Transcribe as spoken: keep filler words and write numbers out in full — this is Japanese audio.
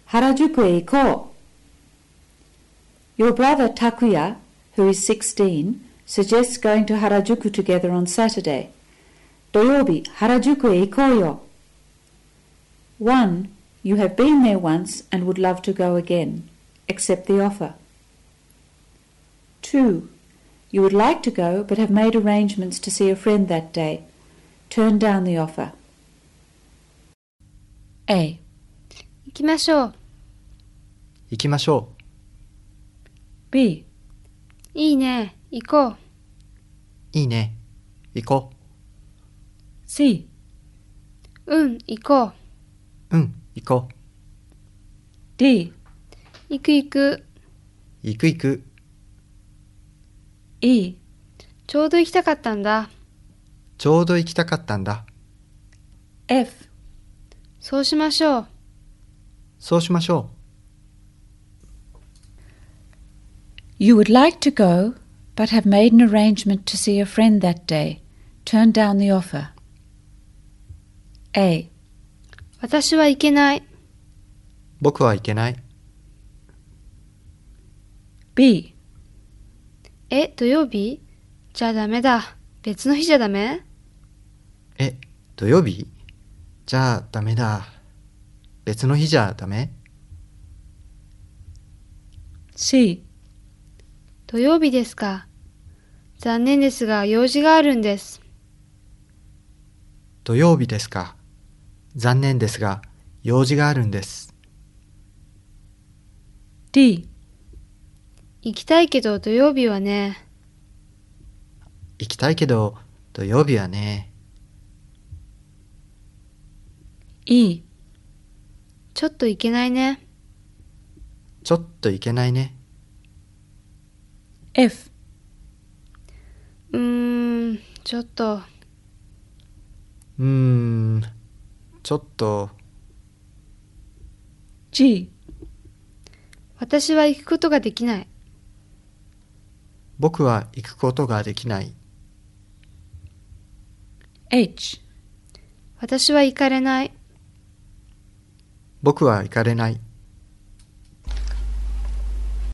原宿へ行こう。Your brother Takuya, who is sixteen, suggests going to Harajuku together on Saturday. 土曜日、原宿へ行こうよ。one. You have been there once and would love to go again. Accept the offer. two. You would like to go but have made arrangements to see a friend that day. Turn down the offer. A. 行きましょう。 行きましょう。 B. いいね、行こう。 いいね。行こ C. うん、行こう。 う。うん、行こう。 D. 行く行く。 行く行く。 E. ちょうど行きたかったんだ。 ちょうど行きたかったんだ。 F. そうしましょう。 そうしましょ You would like to go but have made an arrangement to see a friend that day. Turn down the offer. A. 私は行けない。 う。僕は行けない。 B. え、土曜日？じゃあダメだ。別の日じゃダメ？ え、土曜日？じゃあダメだ。別の日じゃダメ？ C. 土曜日ですか。残念ですが用事があるんです。 土曜日ですか。残念ですが用事があるんです。 D. 行きたいけど土曜日はね。 行きたいけど土曜日はね。 E. ちょっと行けないね。 ちょっと行けないね。 F. うーん、ちょっと。 うーん、ちょっと。 G. 私は行くことができない。 僕は行くことができない。 H. 私は行かれない。 僕は行かれない。